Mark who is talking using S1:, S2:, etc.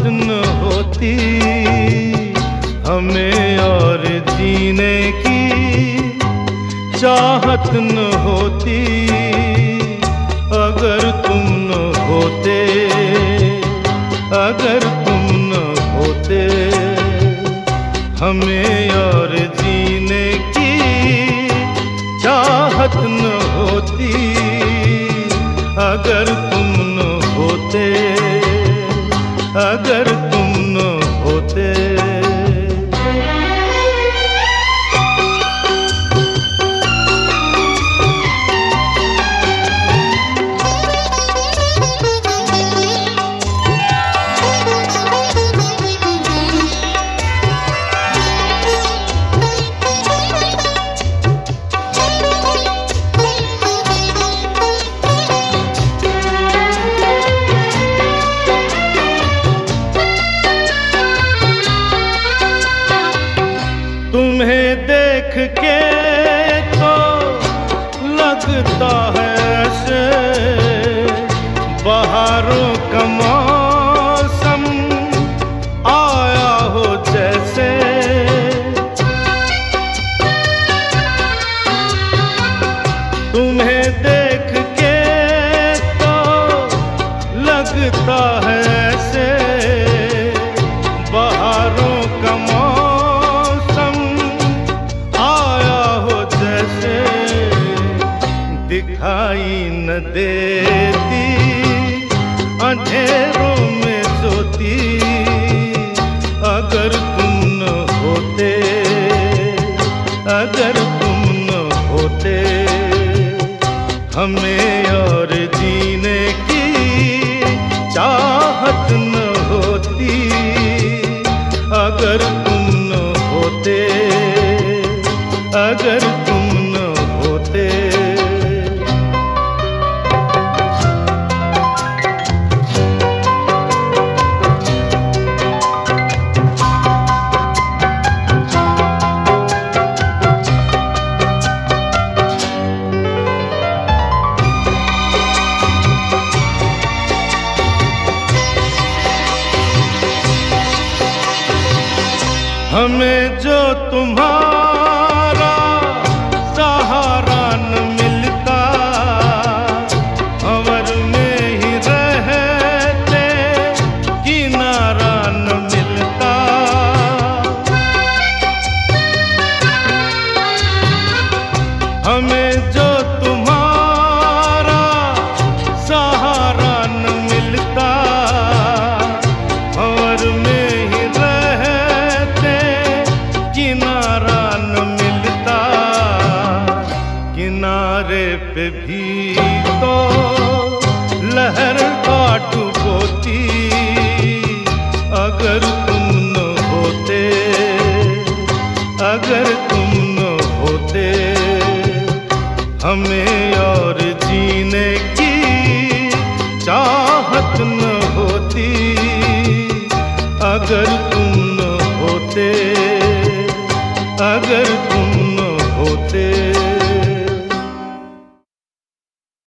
S1: न होती हमें और जीने की चाहत न होती अगर तुम न होते, अगर तुम न होते हमें और जीने की चाहत न होती अगर तुम न होते, अगर तुम न होते। तुम्हें देख के तो लगता है ऐसे बहारों का मौसम आया हो जैसे, तुम्हें देख के तो लगता है ऐसे बहारों का दिखाई न देती अंधेरों में सोती अगर तुम न होते, अगर तुम न होते हमें और जीने की चाहत न होती अगर तुम न होते, अगर तुम न होते। हमें जो तुम्हारा सहारा न मिलता भंवर में ही रहते किनारा न मिलता, हमें जो तुम्हारा सहारा न मिलता भंवर में किनारा न मिलता, किनारे पे भी तो लहर काट बोती अगर तुम न होते, अगर तुम न होते हमें और जीने की चाहत न होती अगर तुम न होते, अगर तुम